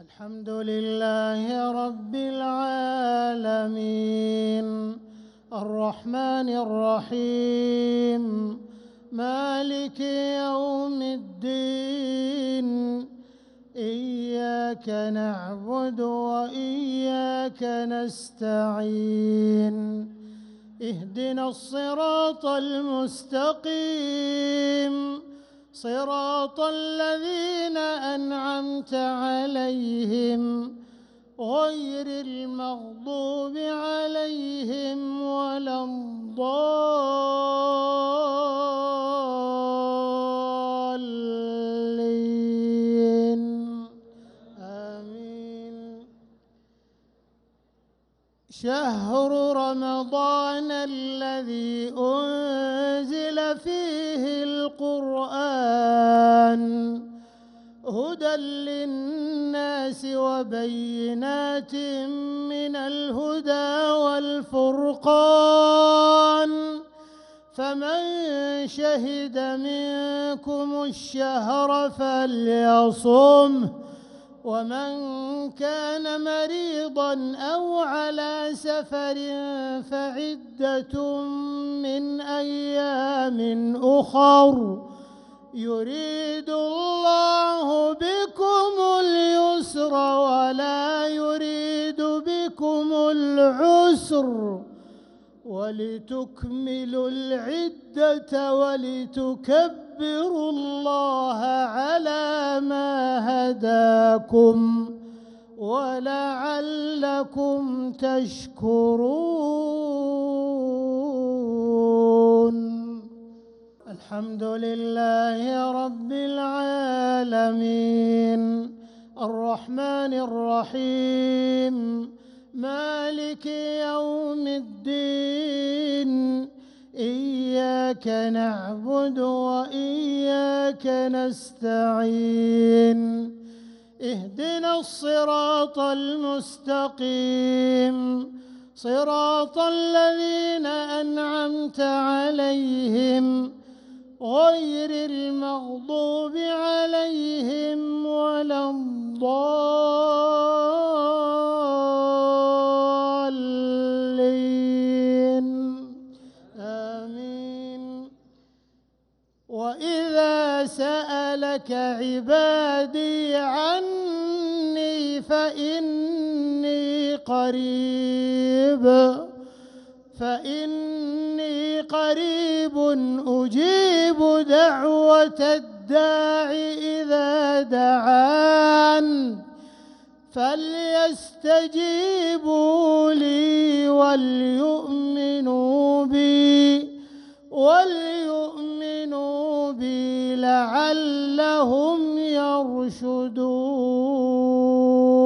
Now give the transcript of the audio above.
الحمد لله رب العالمين الرحمن الرحيم مالك يوم الدين إياك نعبد وإياك نستعين اهدنا الصراط المستقيم صراط الذين أنعمت عليهم غير المغضوب عليهم ولا الضالين آمين. شهر رمضان الذي أنزل فيه القرآن هدى للناس وبينات من الهدى والفرقان فمن شهد منكم الشهر فليصمه ومن كان مريضا أو على سفر فعدة من أيام أخر يريد الله بكم اليسر ولا يريد بكم العسر ولتكملوا العدة ولتكبروا الله على ما هداكم ولعلكم تشكرون. الحمد لله رب العالمين الرحمن الرحيم مالك يوم الدين إياك نعبد وإياك نستعين اهدنا الصراط المستقيم صراط الذين أنعمت عليهم غير المغضوب عليهم ولا الضالين آمين. وإذا سألك عبادي عني فإني قريب أجيب دعوة الداع إذا دعان فليستجيبوا لي وليؤمنوا بي لعلهم يرشدون.